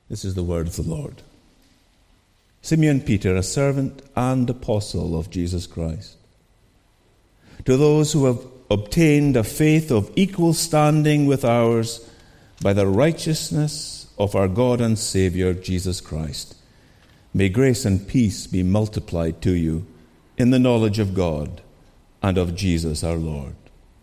This is the word of the Lord. Simeon Peter, a servant and apostle of Jesus Christ, to those who have obtained a faith of equal standing with ours by the righteousness of our God and Saviour, Jesus Christ, may grace and peace be multiplied to you in the knowledge of God and of Jesus our Lord.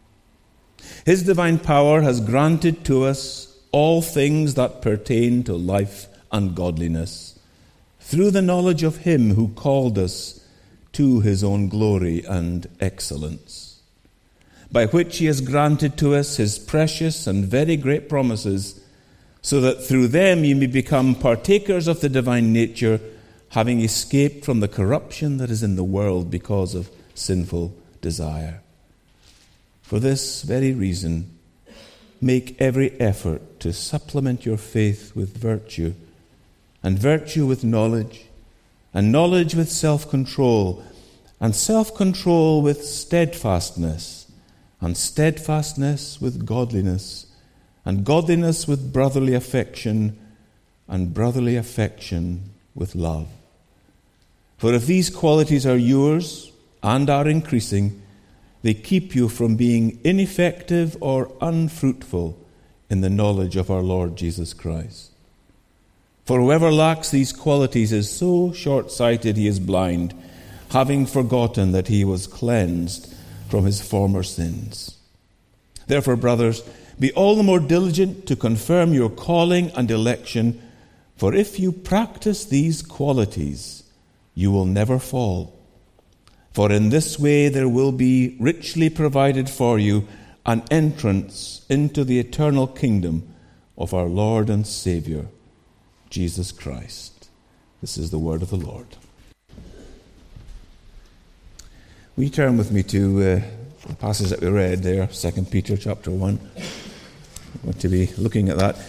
His divine power has granted to us all things that pertain to life and godliness, through the knowledge of him who called us to his own glory and excellence, by which he has granted to us his precious and very great promises, so that through them you may become partakers of the divine nature, having escaped from the corruption that is in the world because of sinful desire. For this very reason, make every effort to supplement your faith with virtue, and virtue with knowledge, and knowledge with self-control, and self-control with steadfastness, and steadfastness with godliness, and godliness with brotherly affection, and brotherly affection with love. For if these qualities are yours and are increasing, they keep you from being ineffective or unfruitful in the knowledge of our Lord Jesus Christ. For whoever lacks these qualities is so short-sighted he is blind, having forgotten that he was cleansed from his former sins. Therefore, brothers, be all the more diligent to confirm your calling and election, for if you practice these qualities, you will never fall. For in this way there will be richly provided for you an entrance into the eternal kingdom of our Lord and Saviour, Jesus Christ. This is the word of the Lord. Will you turn with me to the passage that we read there, 2 Peter chapter 1. I want to be looking at that.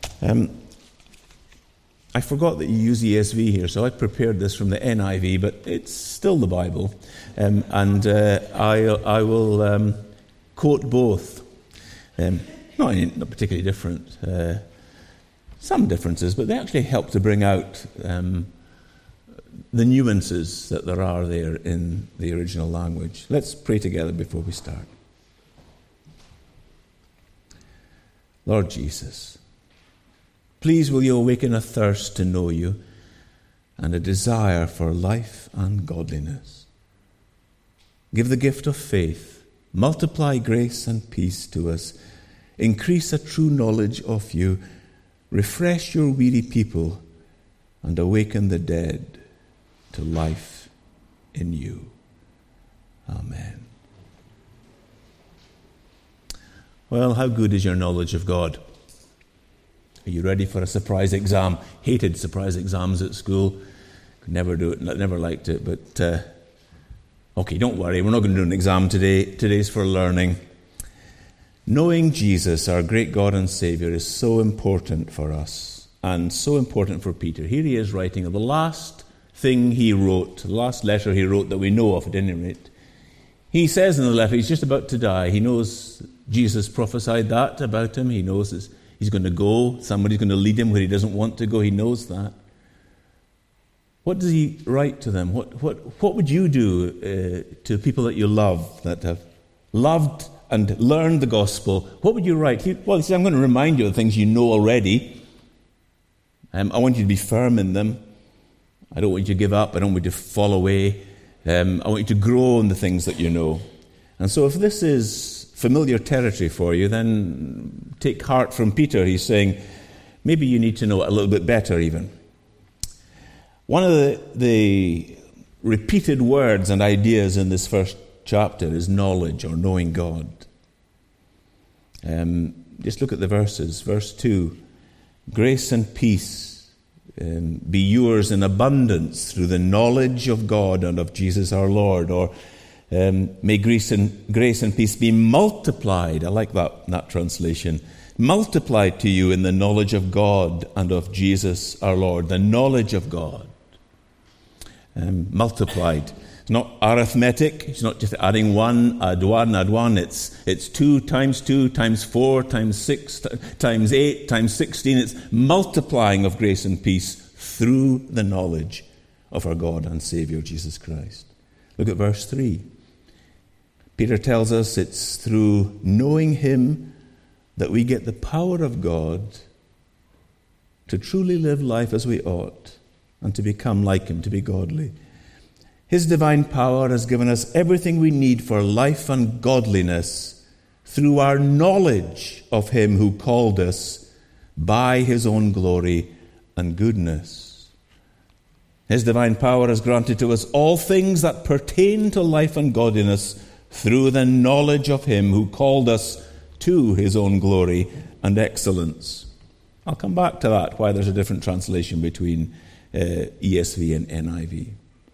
I forgot that you use ESV here, so I prepared this from the NIV, but it's still the Bible. I will quote both. Not particularly different. Some differences, but they actually help to bring out the nuances that there are there in the original language. Let's pray together before we start. Lord Jesus, please will you awaken a thirst to know you and a desire for life and godliness. Give the gift of faith, multiply grace and peace to us, increase a true knowledge of you, refresh your weary people, and awaken the dead to life in you. Amen. Well, how good is your knowledge of God? Are you ready for a surprise exam? Hated surprise exams at school. Could never do it, never liked it. But, okay, don't worry. We're not going to do an exam today. Today's for learning. Knowing Jesus, our great God and Saviour, is so important for us and so important for Peter. Here he is writing of the last thing he wrote, the last letter he wrote that we know of at any rate. He says in the letter he's just about to die. He knows Jesus prophesied that about him. He knows he's going to go. Somebody's going to lead him where he doesn't want to go. He knows that. What does he write to them? What would you do to people that you love, that have loved and learned the gospel? What would you write? He says, I'm going to remind you of things you know already. I want you to be firm in them. I don't want you to give up. I don't want you to fall away. I want you to grow in the things that you know. And so if this is familiar territory for you, then take heart from Peter. He's saying, maybe you need to know it a little bit better even. One of the repeated words and ideas in this first chapter is knowledge or knowing God. Just look at the verses. Verse 2, grace and peace be yours in abundance through the knowledge of God and of Jesus our Lord. Or may grace and peace be multiplied. I like that translation. Multiplied to you in the knowledge of God and of Jesus our Lord. The knowledge of God. Multiplied. It's not arithmetic. It's not just adding 1, add 1, add 1. It's 2 times 4 times 6 times 8 times 16. It's multiplying of grace and peace through the knowledge of our God and Savior, Jesus Christ. Look at verse 3. Peter tells us it's through knowing him that we get the power of God to truly live life as we ought and to become like him, to be godly. His divine power has given us everything we need for life and godliness through our knowledge of him who called us by his own glory and goodness. His divine power has granted to us all things that pertain to life and godliness through the knowledge of him who called us to his own glory and excellence. I'll come back to that, why there's a different translation between ESV and NIV.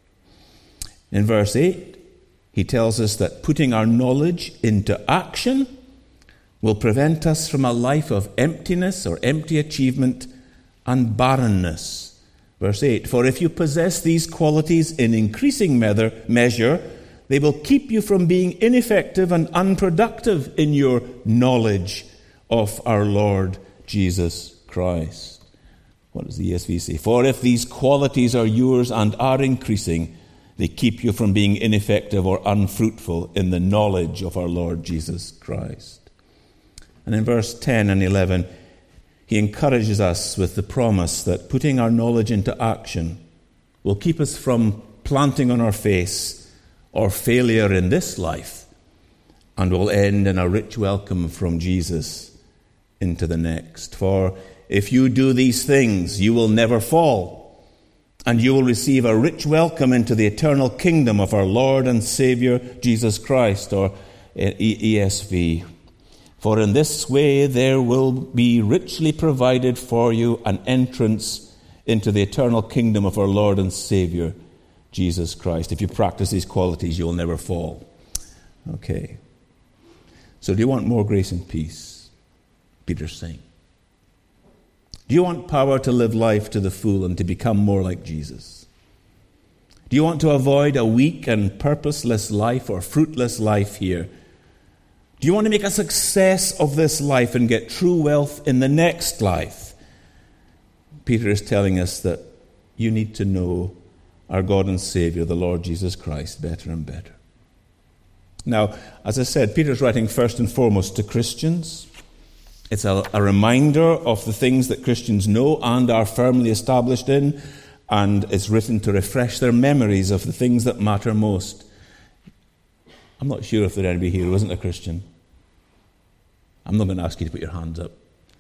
In verse 8, he tells us that putting our knowledge into action will prevent us from a life of emptiness or empty achievement and barrenness. Verse 8, for if you possess these qualities in increasing measure, they will keep you from being ineffective and unproductive in your knowledge of our Lord Jesus Christ. What does the ESV say? For if these qualities are yours and are increasing, they keep you from being ineffective or unfruitful in the knowledge of our Lord Jesus Christ. And in verse 10 and 11, he encourages us with the promise that putting our knowledge into action will keep us from planting on our face or failure in this life, and will end in a rich welcome from Jesus into the next. For if you do these things, you will never fall, and you will receive a rich welcome into the eternal kingdom of our Lord and Savior, Jesus Christ, or ESV. For in this way there will be richly provided for you an entrance into the eternal kingdom of our Lord and Savior, Jesus Christ. If you practice these qualities, you will never fall. Okay. So do you want more grace and peace? Peter's saying. Do you want power to live life to the full and to become more like Jesus? Do you want to avoid a weak and purposeless life or fruitless life here? Do you want to make a success of this life and get true wealth in the next life? Peter is telling us that you need to know our God and Savior, the Lord Jesus Christ, better and better. Now, as I said, Peter's writing first and foremost to Christians. It's a reminder of the things that Christians know and are firmly established in, and it's written to refresh their memories of the things that matter most. I'm not sure if there's anybody here who isn't a Christian. I'm not going to ask you to put your hands up.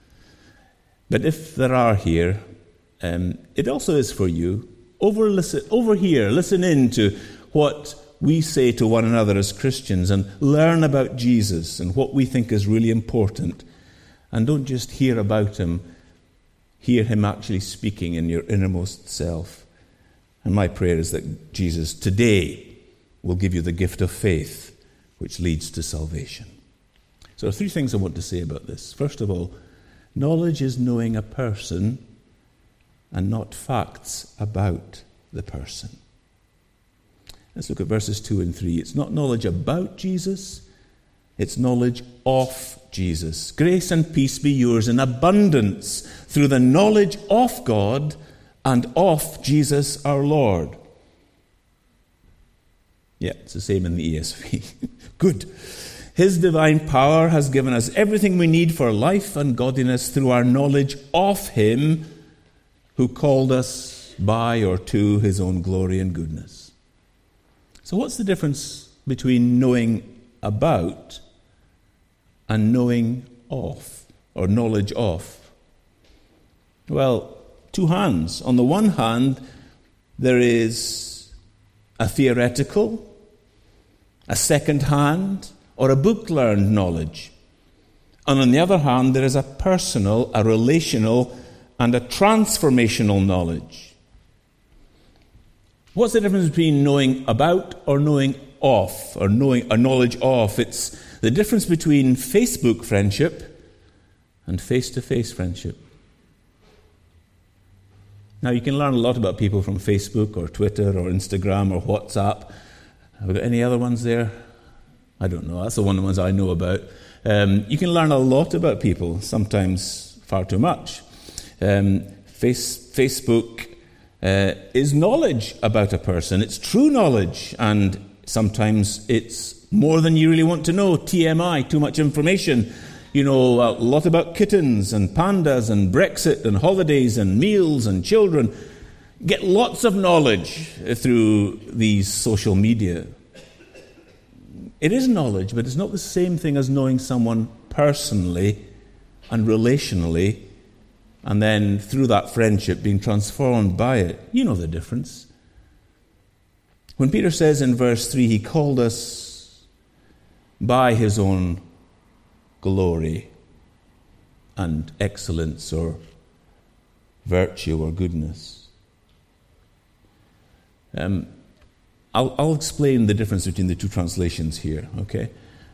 But if there are here, it also is for you. Over here, listen in to what we say to one another as Christians and learn about Jesus and what we think is really important. And don't just hear about him, hear him actually speaking in your innermost self. And my prayer is that Jesus today will give you the gift of faith, which leads to salvation. So there are 3 things I want to say about this. First of all, knowledge is knowing a person and not facts about the person. Let's look at verses 2 and 3. It's not knowledge about Jesus, it's knowledge of Jesus. Grace and peace be yours in abundance through the knowledge of God and of Jesus our Lord. Yeah, it's the same in the ESV. Good. His divine power has given us everything we need for life and godliness through our knowledge of him who called us by or to his own glory and goodness. So what's the difference between knowing about and knowing of, or knowledge of? Well, 2 hands. On the one hand, there is a theoretical, a second-hand, or a book-learned knowledge. And on the other hand, there is a personal, a relational, and a transformational knowledge. What's the difference between knowing about or knowing of, or knowing a knowledge of? It's the difference between Facebook friendship and face-to-face friendship. Now, you can learn a lot about people from Facebook or Twitter or Instagram or WhatsApp, Have we got any other ones there? I don't know. That's the one of the ones I know about. You can learn a lot about people, sometimes far too much. Facebook is knowledge about a person. It's true knowledge, and sometimes it's more than you really want to know. TMI, too much information. You know a lot about kittens and pandas and Brexit and holidays and meals and children. Get lots of knowledge through these social media. It is knowledge, but it's not the same thing as knowing someone personally and relationally, and then through that friendship being transformed by it. You know the difference. When Peter says in verse 3, he called us by his own glory and excellence or virtue or goodness. I'll explain the difference between the two translations here, okay?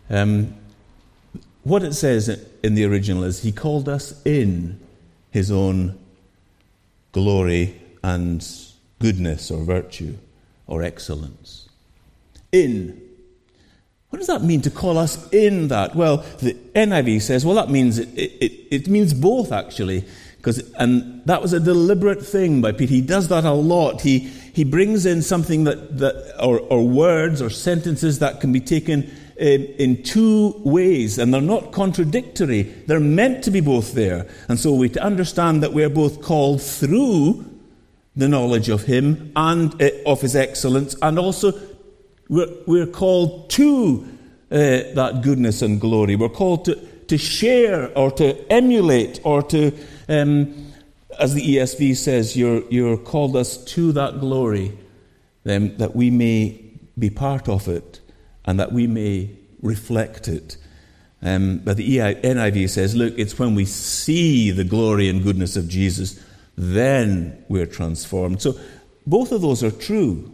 What it says in the original is, he called us in his own glory and goodness or virtue or excellence. In. What does that mean, to call us in that? Well, the NIV says, well, that means it means both, actually. And that was a deliberate thing by Peter. He does that a lot. He brings in something or words or sentences that can be taken in two ways, and they're not contradictory. They're meant to be both there. And so we to understand that we're both called through the knowledge of him and of his excellence, and also we're called to that goodness and glory. We're called to share or to emulate or to, as the ESV says, you're called us to that glory, that we may be part of it and that we may reflect it. But the NIV says, look, it's when we see the glory and goodness of Jesus, then we're transformed. So both of those are true.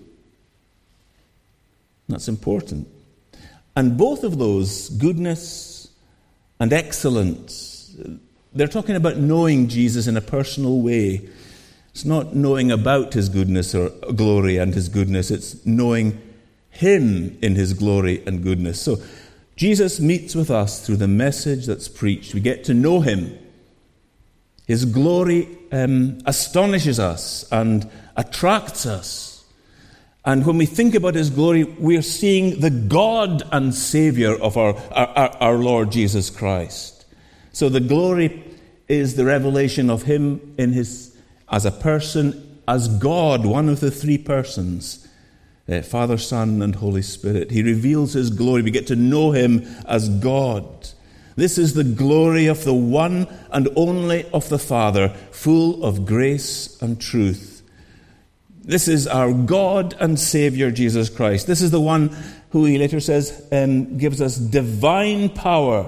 That's important. And both of those, goodness and excellence, they're talking about knowing Jesus in a personal way. It's not knowing about his goodness or glory and his goodness. It's knowing him in his glory and goodness. So Jesus meets with us through the message that's preached. We get to know him. His glory astonishes us and attracts us. And when we think about his glory, we are seeing the God and Savior of our Lord Jesus Christ. So the glory is the revelation of him as a person, as God, one of the three persons, Father, Son, and Holy Spirit. He reveals his glory. We get to know him as God. This is the glory of the one and only of the Father, full of grace and truth. This is our God and Savior, Jesus Christ. This is the one who, he later says, gives us divine power,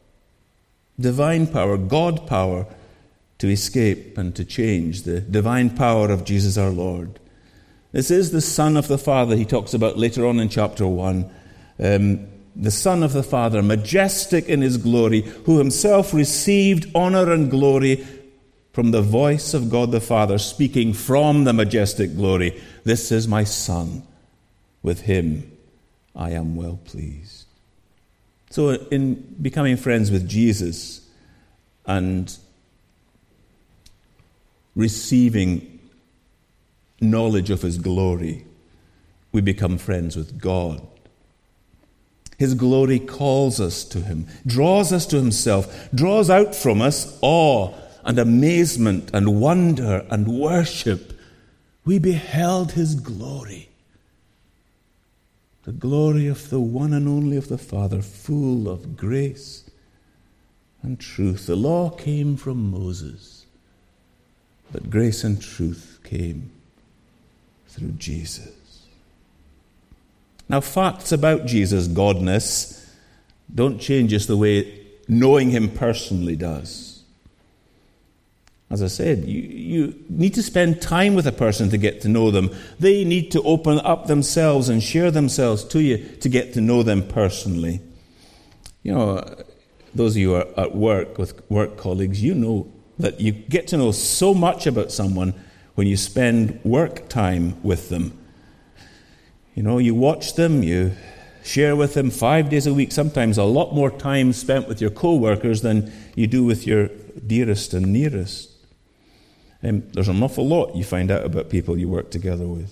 God power, to escape and to change, the divine power of Jesus our Lord. This is the Son of the Father he talks about later on in chapter 1. The Son of the Father, majestic in his glory, who himself received honor and glory from the voice of God the Father, speaking from the majestic glory. This is my Son. With him I am well pleased. So in becoming friends with Jesus and receiving knowledge of his glory, we become friends with God. His glory calls us to him, draws us to himself, draws out from us awe and amazement and wonder and worship. We beheld his glory, the glory of the one and only of the Father, full of grace and truth. The law came from Moses, but grace and truth came through Jesus. Now, facts about Jesus' godness don't change us the way knowing him personally does. As I said, you need to spend time with a person to get to know them. They need to open up themselves and share themselves to you to get to know them personally. You know, those of you who are at work with work colleagues, you know that you get to know so much about someone when you spend work time with them. You watch them, you share with them 5 days a week, sometimes a lot more time spent with your co-workers than you do with your dearest and nearest. There's an awful lot you find out about people you work together with.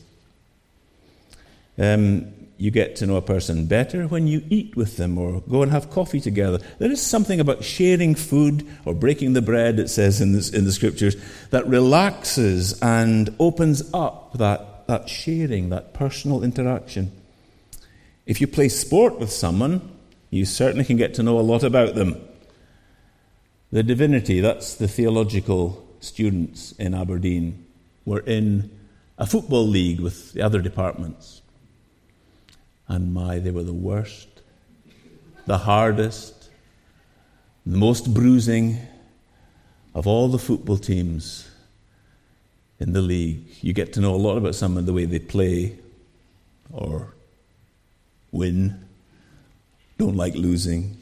You get to know a person better when you eat with them or go and have coffee together. There is something about sharing food or breaking the bread, it says in the Scriptures, that relaxes and opens up that sharing, that personal interaction. If you play sport with someone, you certainly can get to know a lot about them. The Divinity, that's the theological students in Aberdeen, were in a football league with the other departments. And they were the worst, the hardest, the most bruising of all the football teams in the league. You get to know a lot about some of the way they play or win, don't like losing.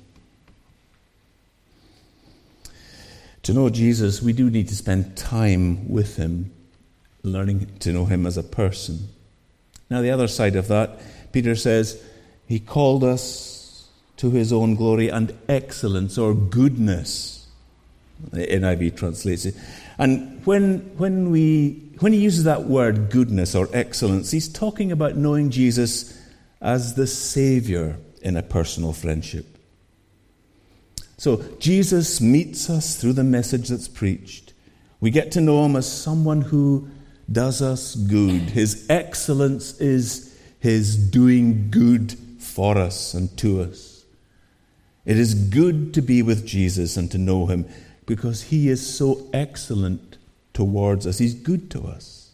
To know Jesus, we do need to spend time with him, learning to know him as a person. Now, the other side of that, Peter says, he called us to his own glory and excellence or goodness. The NIV translates it. And when he uses that word goodness or excellence, he's talking about knowing Jesus as the Savior in a personal friendship. So Jesus meets us through the message that's preached. We get to know him as someone who does us good. His excellence is his doing good for us and to us. It is good to be with Jesus and to know him because he is so excellent towards us. He's good to us.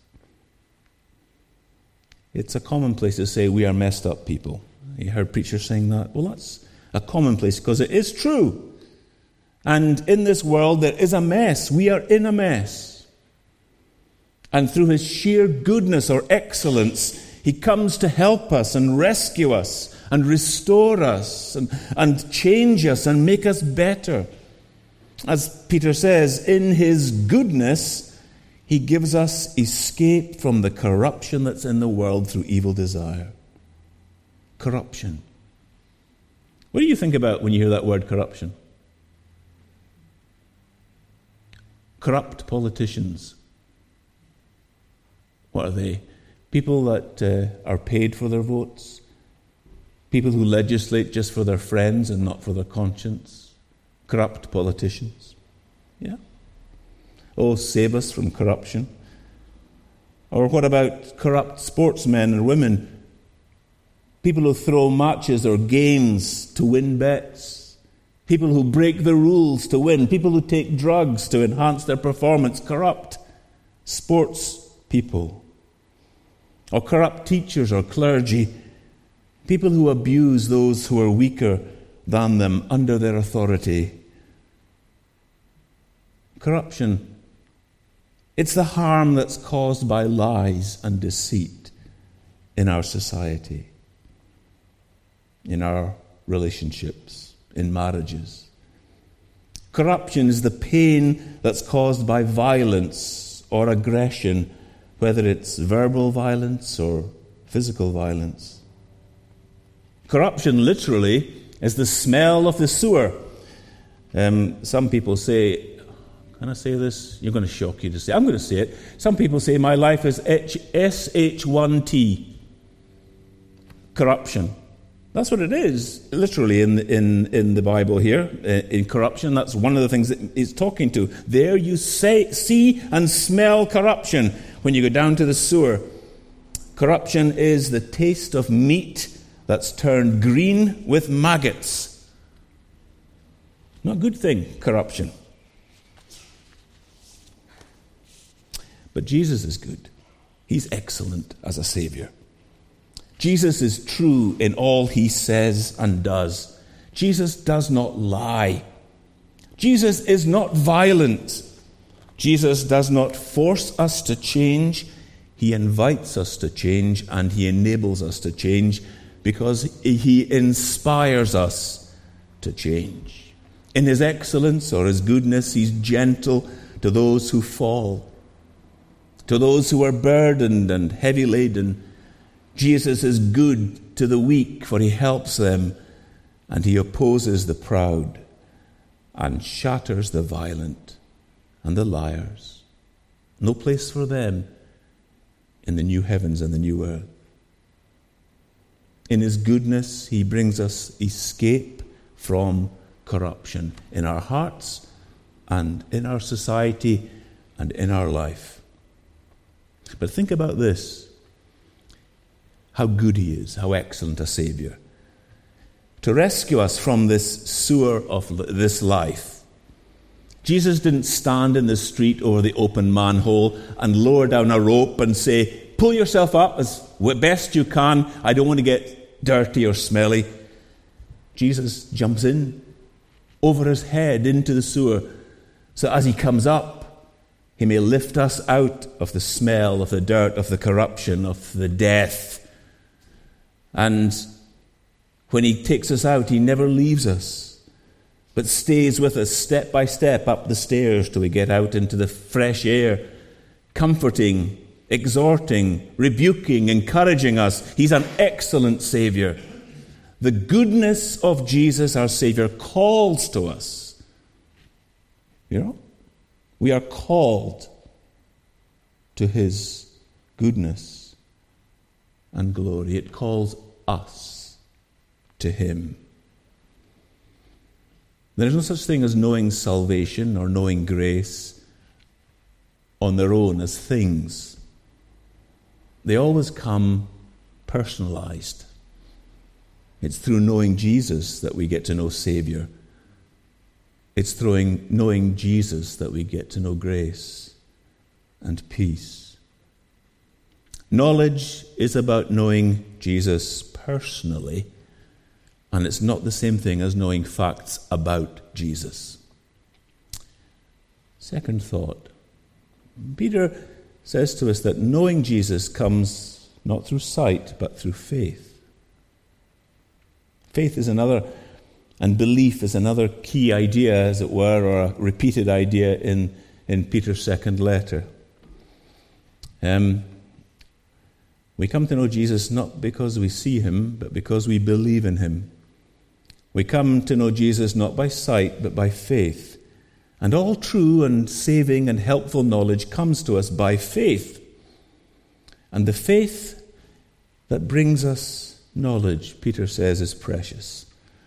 It's a commonplace to say we are messed up people. You heard preachers saying that? Well, that's a commonplace because it is true. And in this world there is a mess. We are in a mess. And through his sheer goodness or excellence, he comes to help us and rescue us and restore us and change us and make us better. As Peter says, in his goodness, he gives us escape from the corruption that's in the world through evil desire. Corruption. What do you think about when you hear that word corruption? Corrupt politicians. What are they? People that are paid for their votes. People who legislate just for their friends and not for their conscience. Corrupt politicians. Yeah. Oh, save us from corruption. Or what about corrupt sportsmen and women? People who throw matches or games to win bets. People who break the rules to win. People who take drugs to enhance their performance. Corrupt sports people. Or corrupt teachers or clergy. People who abuse those who are weaker than them under their authority. Corruption. It's the harm that's caused by lies and deceit in our society, in our relationships, in marriages. Corruption is the pain that's caused by violence or aggression, whether it's verbal violence or physical violence. Corruption, literally, is the smell of the sewer. Some people say, can I say this? You're going to shock you to say. I'm going to say it. Some people say my life is SH1T. Corruption. That's what it is, literally, in the Bible here. In corruption, that's one of the things that it's talking to. There you see and smell corruption when you go down to the sewer. Corruption is the taste of meat that's turned green with maggots. Not a good thing, corruption. But Jesus is good. He's excellent as a Savior. Jesus is true in all he says and does. Jesus does not lie. Jesus is not violent. Jesus does not force us to change. He invites us to change and he enables us to change because he inspires us to change. In his excellence or his goodness, he's gentle to those who fall, to those who are burdened and heavy laden. Jesus is good to the weak, for he helps them, and he opposes the proud and shatters the violent and the liars. No place for them in the new heavens and the new earth. In his goodness, he brings us escape from corruption in our hearts and in our society and in our life. But think about this. How good he is, how excellent a Saviour. To rescue us from this sewer of this life. Jesus didn't stand in the street over the open manhole and lower down a rope and say, pull yourself up as best you can. I don't want to get dirty or smelly. Jesus jumps in over his head into the sewer, so as he comes up, he may lift us out of the smell, of the dirt, of the corruption, of the death. And when he takes us out, he never leaves us, but stays with us step by step up the stairs till we get out into the fresh air, comforting, exhorting, rebuking, encouraging us. He's an excellent Saviour. The goodness of Jesus, our Saviour, calls to us. You know, we are called to his goodness and glory. It calls us to him. There is no such thing as knowing salvation or knowing grace on their own as things. They always come personalized. It's through knowing Jesus that we get to know Saviour. It's through knowing Jesus that we get to know grace and peace. Knowledge is about knowing Jesus personally, and it's not the same thing as knowing facts about Jesus. Second thought. Peter says to us that knowing Jesus comes not through sight, but through faith. Faith is another, and belief is another key idea, as it were, or a repeated idea in Peter's second letter. We come to know Jesus not because we see him, but because we believe in him. We come to know Jesus not by sight, but by faith. And all true and saving and helpful knowledge comes to us by faith. And the faith that brings us knowledge, Peter says, is precious.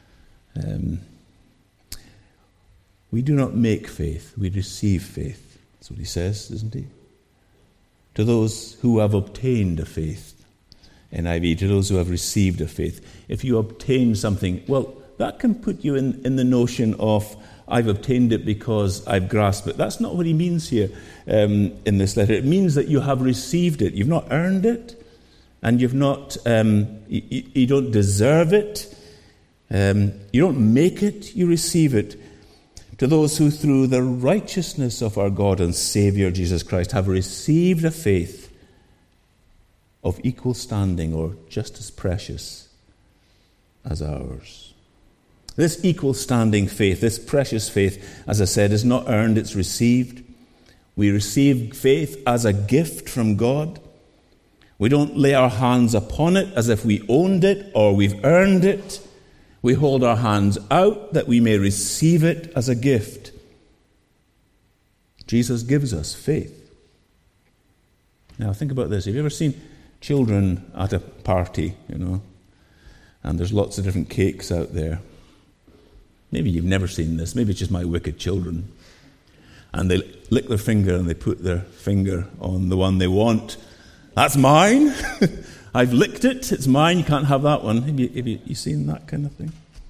We do not make faith, we receive faith. That's what he says, isn't he? To those who have obtained a faith, NIV, to those who have received a faith. If you obtain something, well, that can put you in the notion of, I've obtained it because I've grasped it. That's not what he means here in this letter. It means that you have received it. You've not earned it, and you've not, you don't deserve it. You don't make it, you receive it. To those who through the righteousness of our God and Saviour Jesus Christ have received a faith of equal standing or just as precious as ours. This equal standing faith, this precious faith, as I said, is not earned, it's received. We receive faith as a gift from God. We don't lay our hands upon it as if we owned it or we've earned it. We hold our hands out that we may receive it as a gift. Jesus gives us faith. Now think about this. Have you ever seen children at a party, and there's lots of different cakes out there? Maybe you've never seen this. Maybe it's just my wicked children. And they lick their finger and they put their finger on the one they want. That's mine. I've licked it. It's mine. You can't have that one. Have you seen that kind of thing?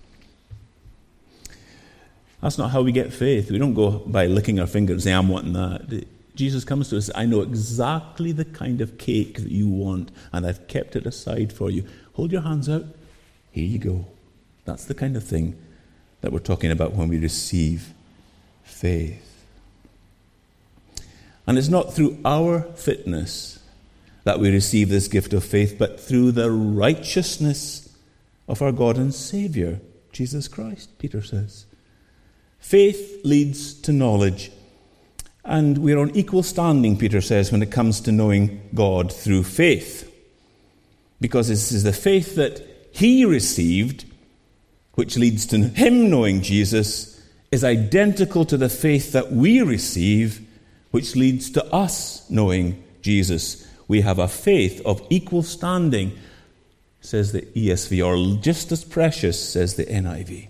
That's not how we get faith. We don't go by licking our finger and say, I'm wanting that. Jesus comes to us, I know exactly the kind of cake that you want, and I've kept it aside for you. Hold your hands out. Here you go. That's the kind of thing that we're talking about when we receive faith. And it's not through our fitness that we receive this gift of faith, but through the righteousness of our God and Saviour, Jesus Christ, Peter says. Faith leads to knowledge, and we're on equal standing, Peter says, when it comes to knowing God through faith. because this is the faith that he received, which leads to him knowing Jesus, is identical to the faith that we receive, which leads to us knowing Jesus. We have a faith of equal standing, says the ESV, or just as precious, says the NIV.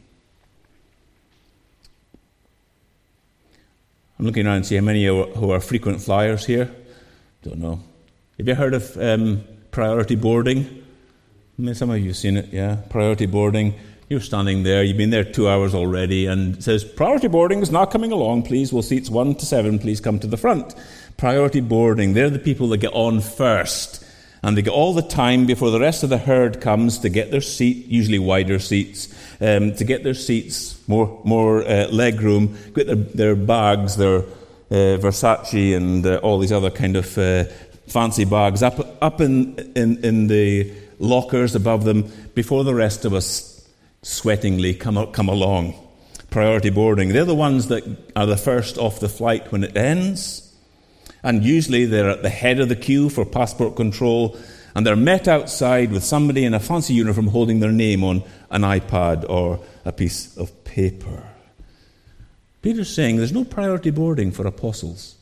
I'm looking around and see how many who are frequent flyers here. Don't know. Have you heard of priority boarding? Some of you have seen it, yeah. Priority boarding. You're standing there, you've been there 2 hours already, and it says, priority boarding is now coming along, please. Well, seats 1 to 7, please come to the front. Priority boarding, they're the people that get on first. And they get all the time before the rest of the herd comes to get their seat, usually wider seats, to get their seats, more leg room, get their bags, their Versace and all these other kind of fancy bags up in the lockers above them before the rest of us sweatingly come along. Priority boarding. They're the ones that are the first off the flight when it ends. And usually they're at the head of the queue for passport control, and they're met outside with somebody in a fancy uniform holding their name on an iPad or a piece of paper. Peter's saying there's no priority boarding for apostles.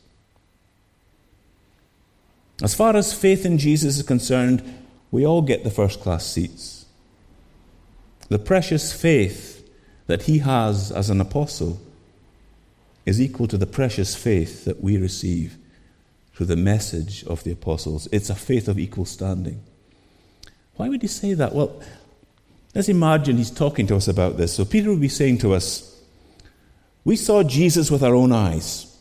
As far as faith in Jesus is concerned, we all get the first-class seats. The precious faith that he has as an apostle is equal to the precious faith that we receive through the message of the apostles. It's a faith of equal standing. Why would he say that? Well, let's imagine he's talking to us about this. So Peter would be saying to us, we saw Jesus with our own eyes.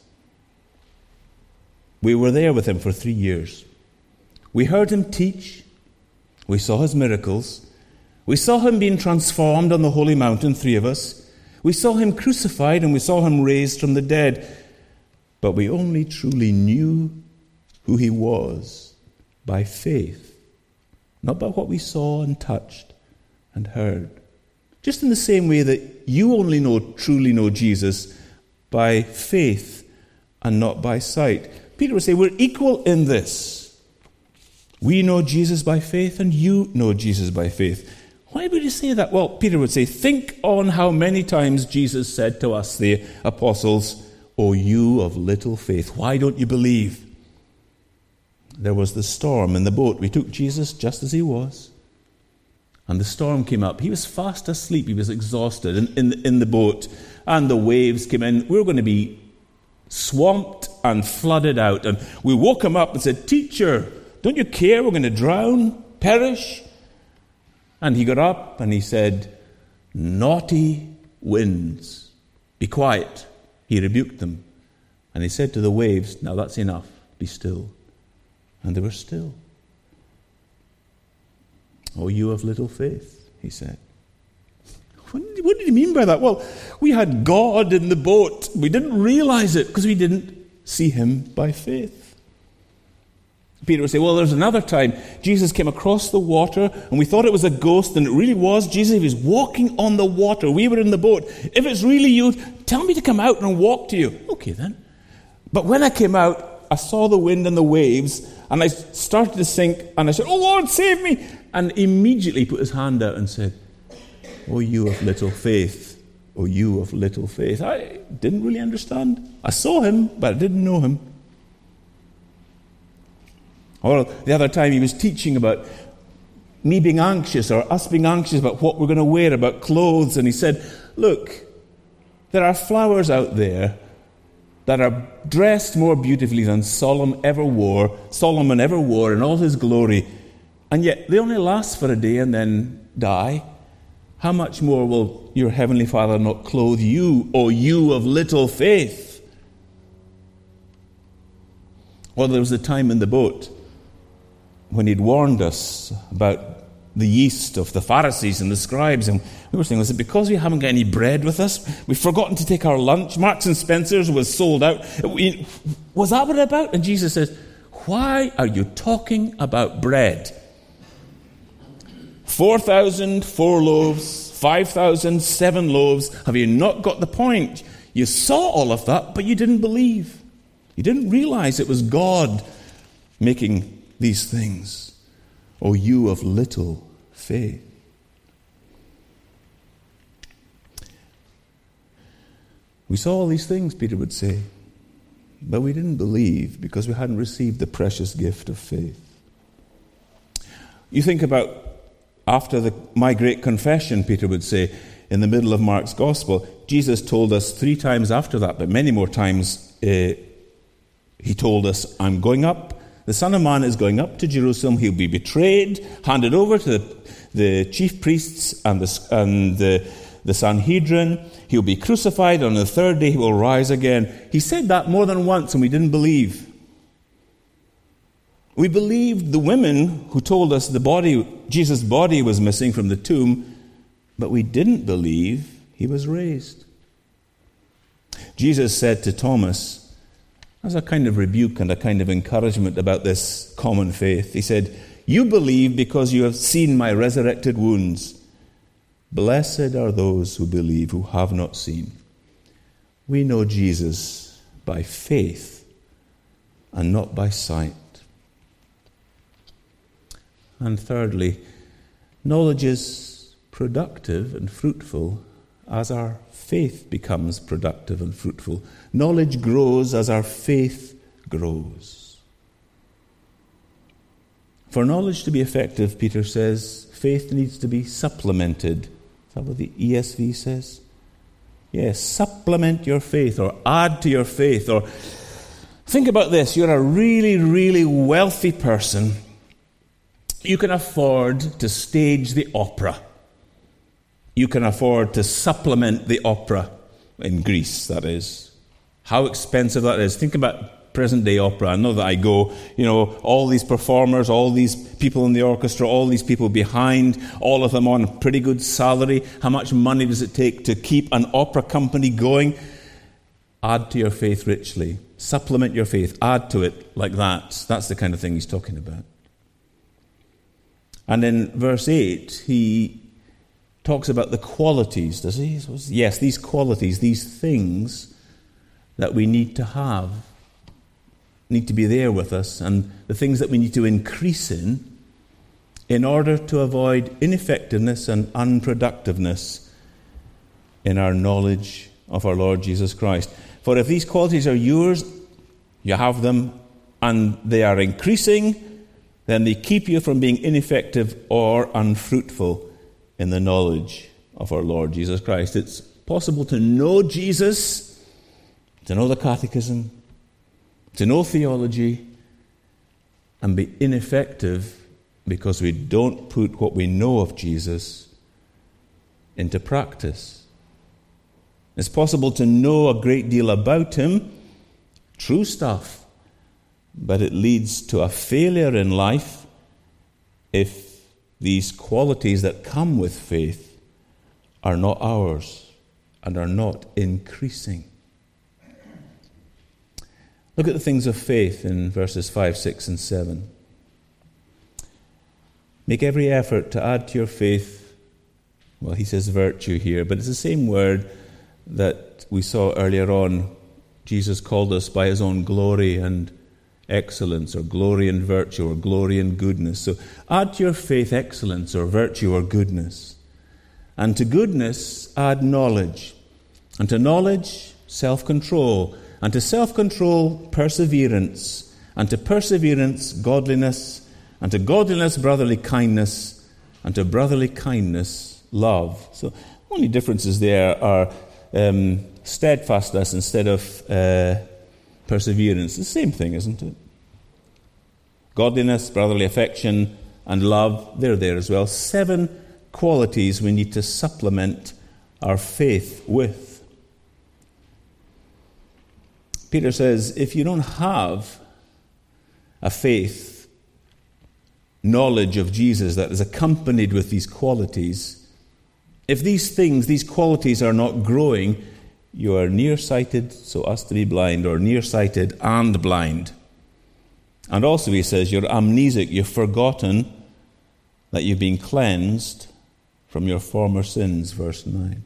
We were there with him for 3 years. We heard him teach. We saw his miracles. We saw him being transformed on the holy mountain, 3 of us. We saw him crucified and we saw him raised from the dead. But we only truly knew who he was by faith, not by what we saw and touched and heard. Just in the same way that you only truly know Jesus by faith and not by sight. Peter would say, we're equal in this. We know Jesus by faith and you know Jesus by faith. Why would he say that? Well, Peter would say, think on how many times Jesus said to us, the apostles, O you of little faith, why don't you believe? There was the storm in the boat. We took Jesus just as he was. And the storm came up. He was fast asleep. He was exhausted in the boat. And the waves came in. We were going to be swamped and flooded out. And we woke him up and said, Teacher, don't you care? We're going to drown, perish. And he got up and he said, Naughty winds, be quiet. He rebuked them. And he said to the waves, now that's enough, be still. And they were still. Oh, you of little faith, he said. What did he mean by that? Well, we had God in the boat. We didn't realize it because we didn't see him by faith. Peter would say, well, there's another time Jesus came across the water and we thought it was a ghost and it really was Jesus. He was walking on the water. We were in the boat. If it's really you, tell me to come out and walk to you. Okay, then. But when I came out, I saw the wind and the waves and I started to sink and I said, oh, Lord, save me. And immediately put his hand out and said, oh, you of little faith. Oh, you of little faith. I didn't really understand. I saw him, but I didn't know him. Or the other time he was teaching about me being anxious or us being anxious about what we're going to wear, about clothes. And he said, look, there are flowers out there that are dressed more beautifully than Solomon ever wore in all his glory. And yet they only last for a day and then die. How much more will your heavenly Father not clothe you, O you of little faith? Well, there was a time in the boat when he'd warned us about the yeast of the Pharisees and the scribes, and we were saying, was it because we haven't got any bread with us? We've forgotten to take our lunch. Marks and Spencer's was sold out. Was that what it's about? And Jesus says, why are you talking about bread? 4,000, 4 loaves, 5,000, 7 loaves. Have you not got the point? You saw all of that, but you didn't believe. You didn't realize it was God making these things. O you of little faith. We saw all these things, Peter would say, but we didn't believe because we hadn't received the precious gift of faith. You think about after my great confession, Peter would say, in the middle of Mark's Gospel, Jesus told us 3 times after that, but many more times he told us, I'm going up. The Son of Man is going up to Jerusalem. He'll be betrayed, handed over to the chief priests and the Sanhedrin. He'll be crucified. On the 3rd day, he will rise again. He said that more than once, and we didn't believe. We believed the women who told us Jesus' body was missing from the tomb, but we didn't believe he was raised. Jesus said to Thomas, as a kind of rebuke and a kind of encouragement about this common faith, he said, you believe because you have seen my resurrected wounds. Blessed are those who believe who have not seen. We know Jesus by faith and not by sight. And thirdly, knowledge is productive and fruitful as our faith becomes productive and fruitful. Knowledge grows as our faith grows. For knowledge to be effective, Peter says, faith needs to be supplemented. Is that what the ESV says? Yes, supplement your faith or add to your faith. Or think about this, you're a really, really wealthy person. You can afford to stage the opera. You can afford to supplement the opera in Greece, that is. How expensive that is. Think about present-day opera. I know that I go, all these performers, all these people in the orchestra, all these people behind, all of them on a pretty good salary. How much money does it take to keep an opera company going? Add to your faith richly. Supplement your faith. Add to it like that. That's the kind of thing he's talking about. And in verse 8, he talks about the qualities, does he? Yes, these qualities, these things that we need to have, need to be there with us, and the things that we need to increase in order to avoid ineffectiveness and unproductiveness in our knowledge of our Lord Jesus Christ. For if these qualities are yours, you have them, and they are increasing, then they keep you from being ineffective or unfruitful in the knowledge of our Lord Jesus Christ. It's possible to know Jesus, to know the catechism, to know theology, and be ineffective because we don't put what we know of Jesus into practice. It's possible to know a great deal about him, true stuff, but it leads to a failure in life if these qualities that come with faith are not ours and are not increasing. Look at the things of faith in verses 5, 6, and 7. Make every effort to add to your faith, well, he says virtue here, but it's the same word that we saw earlier on. Jesus called us by his own glory and excellence, or glory and virtue, or glory and goodness. So add to your faith excellence or virtue or goodness. And to goodness add knowledge. And to knowledge, self-control. And to self-control, perseverance. And to perseverance, godliness. And to godliness, brotherly kindness. And to brotherly kindness, love. So the only differences there are steadfastness instead of perseverance. The same thing, isn't it? Godliness, brotherly affection, and love, they're there as well. 7 qualities we need to supplement our faith with. Peter says, if you don't have a faith, knowledge of Jesus that is accompanied with these qualities, if these things, these qualities are not growing, you are nearsighted so as to be blind, or nearsighted and blind. And also he says you're amnesic, you've forgotten that you've been cleansed from your former sins, verse 9. What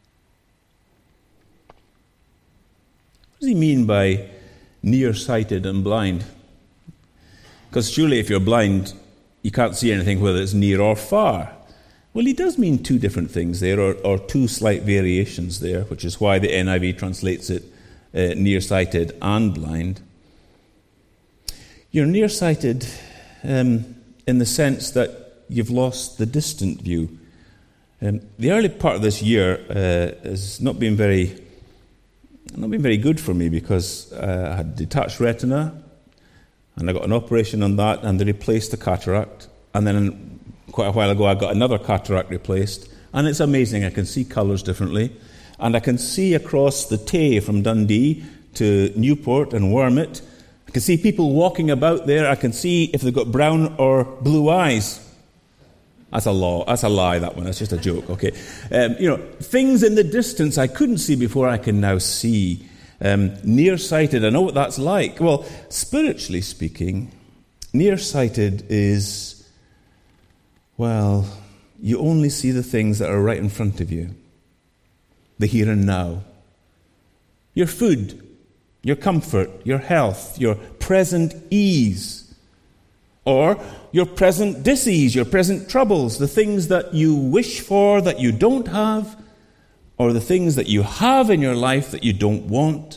does he mean by nearsighted and blind? Because surely if you're blind, you can't see anything whether it's near or far. Well, he does mean two different things there, or two slight variations there, which is why the NIV translates it nearsighted and blind. You're nearsighted in the sense that you've lost the distant view. The early part of this year has not been very good for me, because I had detached retina, and I got an operation on that, and they replaced the cataract, and then quite a while ago I got another cataract replaced, and it's amazing. I can see colours differently, and I can see across the Tay from Dundee to Newport and Wormit. I can see people walking about there. I can see if they've got brown or blue eyes. That's a lie, that one. That's just a joke, okay? Things in the distance I couldn't see before, I can now see. Nearsighted, I know what that's like. Well, spiritually speaking, nearsighted is, well, you only see the things that are right in front of you, the here and now. Your food, your comfort, your health, your present ease, or your present dis-ease, your present troubles, the things that you wish for that you don't have, or the things that you have in your life that you don't want.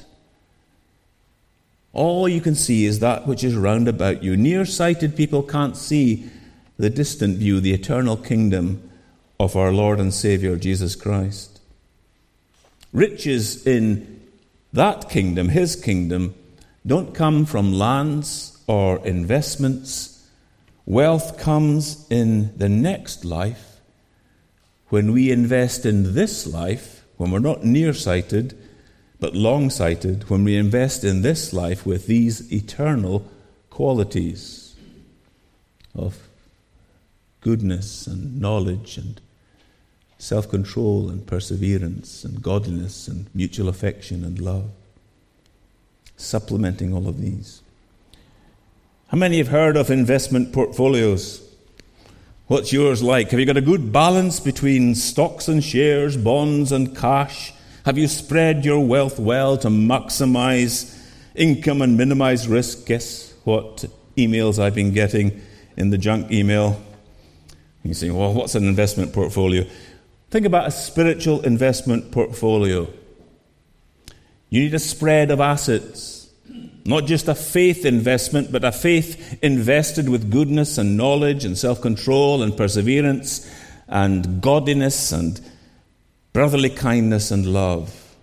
All you can see is that which is round about you. Nearsighted people can't see the distant view, the eternal kingdom of our Lord and Saviour, Jesus Christ. Riches in that kingdom, his kingdom, don't come from lands or investments. Wealth comes in the next life, when we invest in this life, when we're not nearsighted, but long-sighted, when we invest in this life with these eternal qualities of goodness and knowledge and self-control and perseverance and godliness and mutual affection and love, supplementing all of these. How many have heard of investment portfolios? What's yours like? Have you got a good balance between stocks and shares, bonds and cash? Have you spread your wealth well to maximize income and minimize risk? Guess what emails I've been getting in the junk email? You say, well, what's an investment portfolio? Think about a spiritual investment portfolio. You need a spread of assets, not just a faith investment, but a faith invested with goodness and knowledge and self-control and perseverance and godliness and brotherly kindness and love.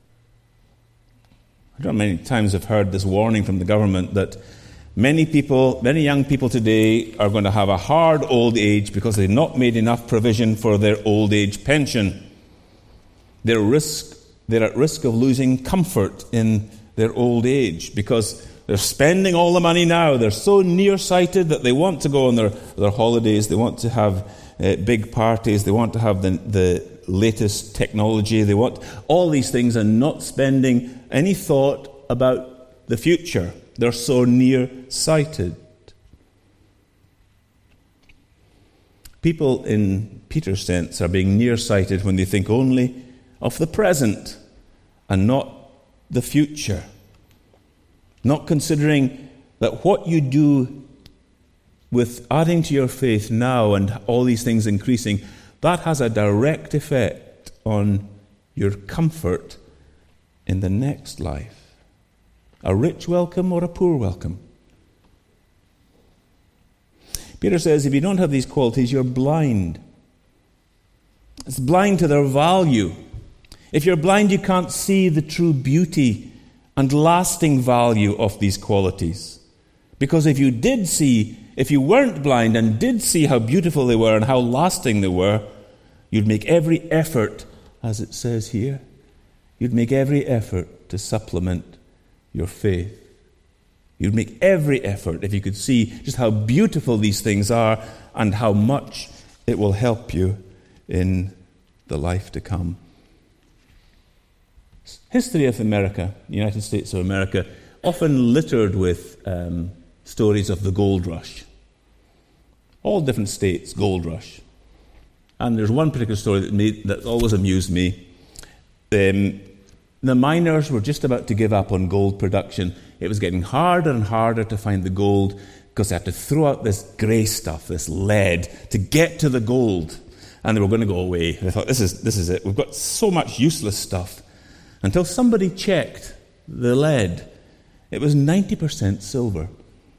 I don't know how many times I've heard this warning from the government that many young people today are going to have a hard old age because they've not made enough provision for their old age pension. They're at risk of losing comfort in their old age because they're spending all the money now. They're so nearsighted that they want to go on their holidays. They want to have big parties. They want to have the latest technology. They want all these things and not spending any thought about the future. They're so nearsighted. People in Peter's sense are being nearsighted when they think only of the present and not the future. Not considering that what you do with adding to your faith now and all these things increasing, that has a direct effect on your comfort in the next life. A rich welcome or a poor welcome. Peter says if you don't have these qualities, you're blind. It's blind to their value. If you're blind, you can't see the true beauty and lasting value of these qualities. Because if you weren't blind and did see how beautiful they were and how lasting they were, you'd make every effort, as it says here, you'd make every effort to supplement your faith. You'd make every effort if you could see just how beautiful these things are and how much it will help you in the life to come. History of America, the United States of America, often littered with stories of the gold rush. All different states, gold rush. And there's one particular story that always amused me. The miners were just about to give up on gold production it was getting harder and harder to find the gold because they had to throw out this grey stuff, this lead, to get to the gold. And they were going to go away. They thought, this is it. We've got so much useless stuff. Until somebody checked the lead. It was 90% silver.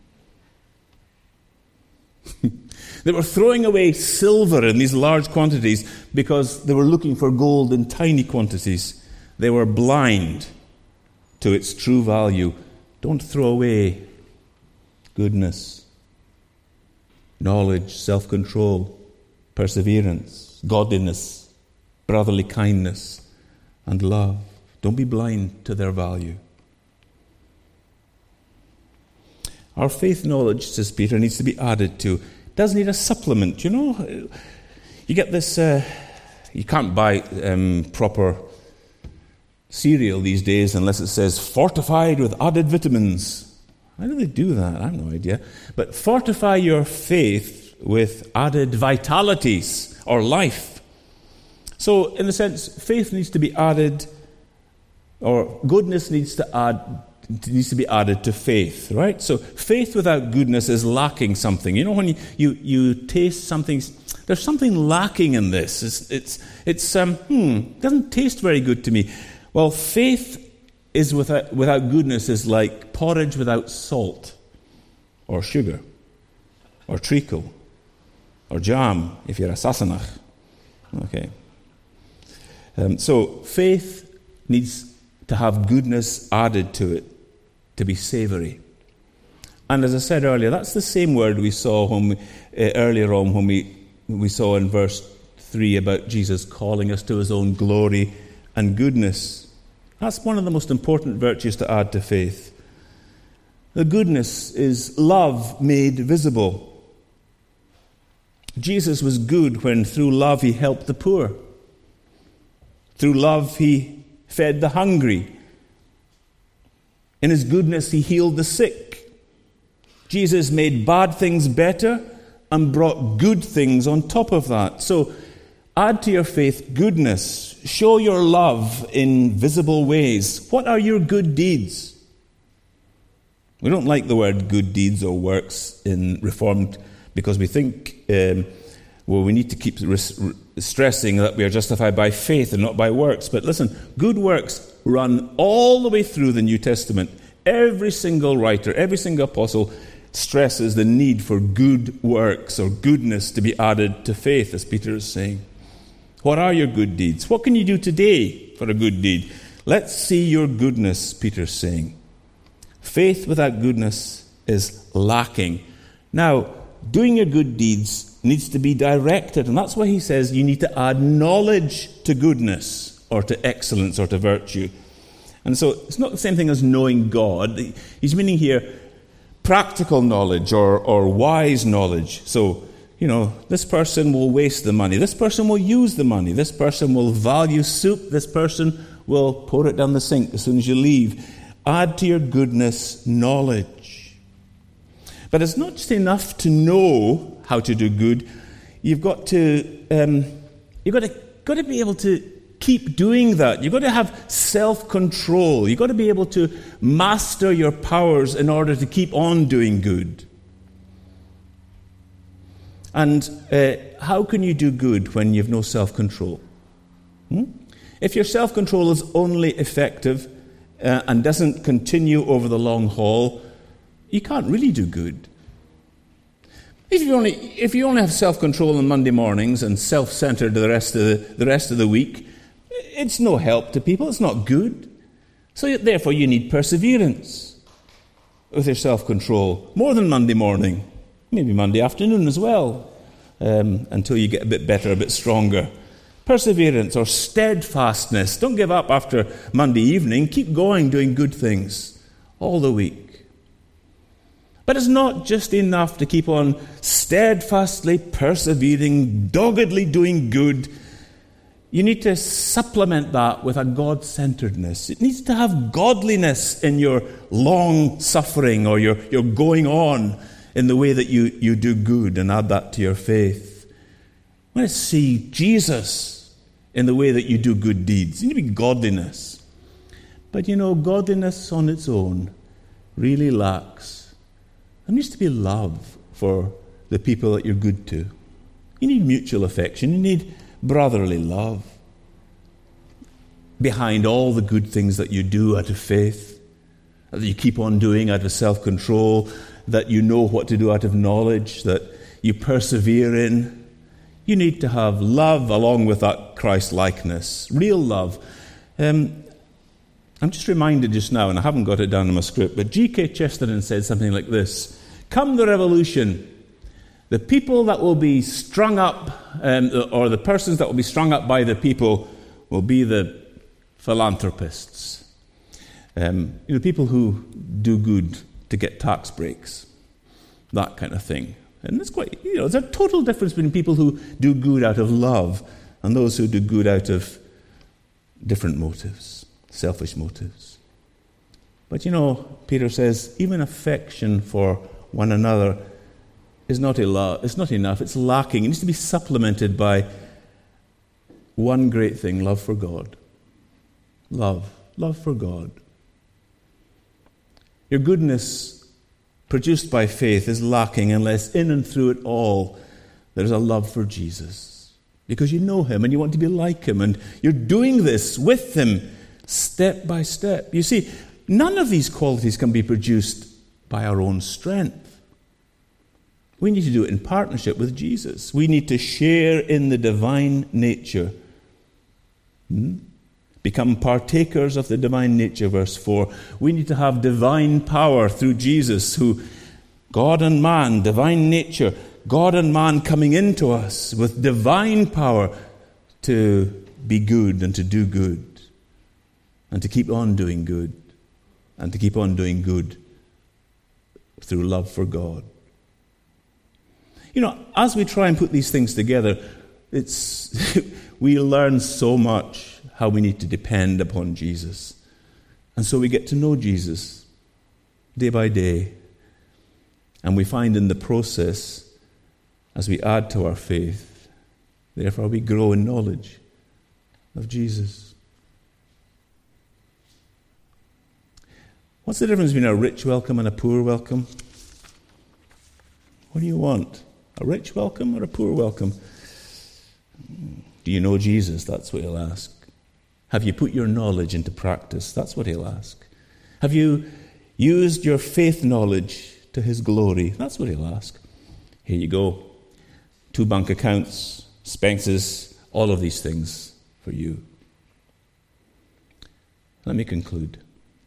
They were throwing away silver in these large quantities because they were looking for gold in tiny quantities. They were blind to its true value. Don't throw away goodness, knowledge, self-control, perseverance, godliness, brotherly kindness, and love. Don't be blind to their value. Our faith knowledge, says Peter, needs to be added to. It does need a supplement, you know. You get this, you can't buy proper cereal these days unless it says fortified with added vitamins. How do they do that? I have no idea. But fortify your faith with added vitalities or life. So, in a sense, faith needs to be added, or goodness needs to be added to faith, right? So, faith without goodness is lacking something. You know, when you taste something, there's something lacking in this. It doesn't taste very good to me. Well, faith is without goodness is like porridge without salt, or sugar, or treacle, or jam, if you're a Sassenach. Okay. So faith needs to have goodness added to it to be savoury. And as I said earlier, that's the same word we saw earlier on when we saw in verse 3 about Jesus calling us to his own glory and goodness. That's one of the most important virtues to add to faith. The goodness is love made visible. Jesus was good when through love he helped the poor. Through love he fed the hungry. In his goodness he healed the sick. Jesus made bad things better and brought good things on top of that. So add to your faith goodness. Show your love in visible ways. What are your good deeds? We don't like the word good deeds or works in Reformed because we think, we need to keep stressing that we are justified by faith and not by works. But listen, good works run all the way through the New Testament. Every single writer, every single apostle stresses the need for good works or goodness to be added to faith, as Peter is saying. What are your good deeds? What can you do today for a good deed? Let's see your goodness, Peter's saying. Faith without goodness is lacking. Now, doing your good deeds needs to be directed, and that's why he says you need to add knowledge to goodness or to excellence or to virtue. And so it's not the same thing as knowing God. He's meaning here practical knowledge or wise knowledge. So, you know, this person will waste the money. This person will use the money. This person will value soup. This person will pour it down the sink as soon as you leave. Add to your goodness knowledge. But it's not just enough to know how to do good. You've got to be able to keep doing that. You've got to have self-control. You've got to be able to master your powers in order to keep on doing good. And how can you do good when you've no self-control? If your self-control is only effective and doesn't continue over the long haul, you can't really do good. If you only have self-control on Monday mornings and self-centered the rest of the week, it's no help to people. It's not good. So therefore, you need perseverance with your self-control more than Monday morning. Maybe Monday afternoon as well, until you get a bit better, a bit stronger. Perseverance or steadfastness. Don't give up after Monday evening. Keep going, doing good things all the week. But it's not just enough to keep on steadfastly persevering, doggedly doing good. You need to supplement that with a God-centeredness. It needs to have godliness in your long suffering or your going on in the way that you do good, and add that to your faith. I want to see Jesus in the way that you do good deeds. You need to be godliness. But godliness on its own really lacks, there needs to be love for the people that you're good to. You need mutual affection. You need brotherly love. Behind all the good things that you do out of faith, that you keep on doing out of self-control, that you know what to do out of knowledge, that you persevere in, you need to have love along with that Christ-likeness, real love. I'm just reminded just now, and I haven't got it down in my script, but G.K. Chesterton said something like this: "Come the revolution, the people that will be strung up, or the persons that will be strung up by the people, will be the philanthropists." People who do good to get tax breaks, that kind of thing. And it's quite, there's a total difference between people who do good out of love and those who do good out of different motives, selfish motives. But Peter says, even affection for one another is not enough. It's lacking. It needs to be supplemented by one great thing: love for God. Love for God. Your goodness produced by faith is lacking unless in and through it all there's a love for Jesus. Because you know him and you want to be like him, and you're doing this with him step by step. You see, none of these qualities can be produced by our own strength. We need to do it in partnership with Jesus. We need to share in the divine nature. Become partakers of the divine nature, verse 4. We need to have divine power through Jesus, who, God and man, divine nature, God and man coming into us with divine power to be good and to do good and to keep on doing good and to keep on doing good through love for God. As we try and put these things together, we learn so much how we need to depend upon Jesus. And so we get to know Jesus day by day. And we find in the process, as we add to our faith, therefore we grow in knowledge of Jesus. What's the difference between a rich welcome and a poor welcome? What do you want? A rich welcome or a poor welcome? Do you know Jesus? That's what he'll ask. Have you put your knowledge into practice? That's what he'll ask. Have you used your faith knowledge to his glory? That's what he'll ask. Here you go. 2 bank accounts, expenses, all of these things for you. Let me conclude.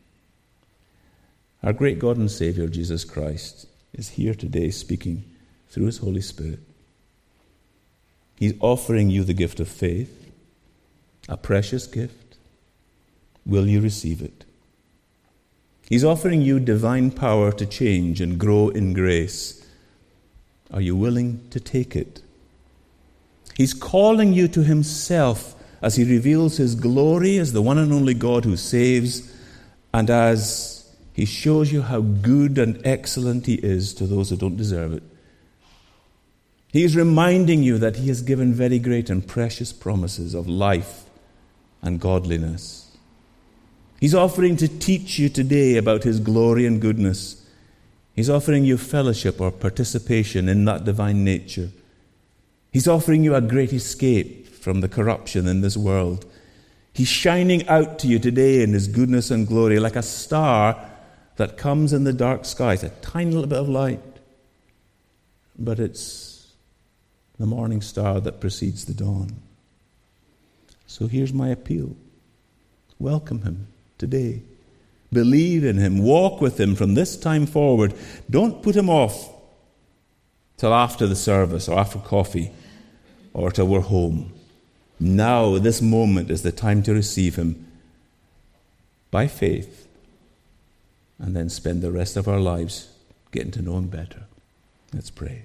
Our great God and Savior, Jesus Christ, is here today speaking through his Holy Spirit. He's offering you the gift of faith, a precious gift. Will you receive it? He's offering you divine power to change and grow in grace. Are you willing to take it? He's calling you to himself as he reveals his glory as the one and only God who saves, and as he shows you how good and excellent he is to those who don't deserve it. He is reminding you that he has given very great and precious promises of life and godliness. He's offering to teach you today about his glory and goodness. He's offering you fellowship or participation in that divine nature. He's offering you a great escape from the corruption in this world. He's shining out to you today in his goodness and glory like a star that comes in the dark sky. It's a tiny little bit of light, but it's the morning star that precedes the dawn. So here's my appeal. Welcome him today. Believe in him. Walk with him from this time forward. Don't put him off till after the service or after coffee or till we're home. Now, this moment is the time to receive him by faith and then spend the rest of our lives getting to know him better. Let's pray.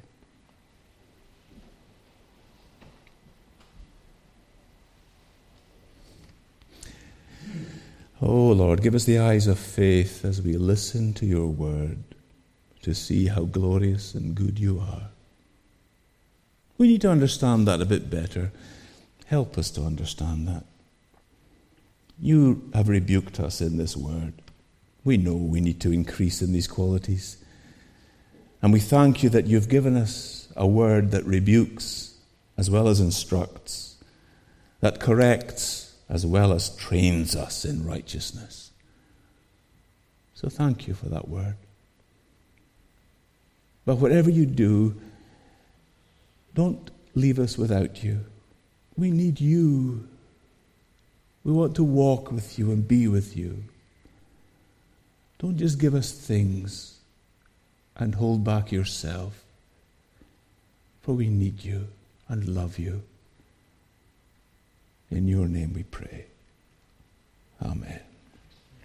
Oh, Lord, give us the eyes of faith as we listen to your word to see how glorious and good you are. We need to understand that a bit better. Help us to understand that. You have rebuked us in this word. We know we need to increase in these qualities. And we thank you that you've given us a word that rebukes as well as instructs, that corrects as well as trains us in righteousness. So thank you for that word. But whatever you do, don't leave us without you. We need you. We want to walk with you and be with you. Don't just give us things and hold back yourself, for we need you and love you. In your name we pray. Amen.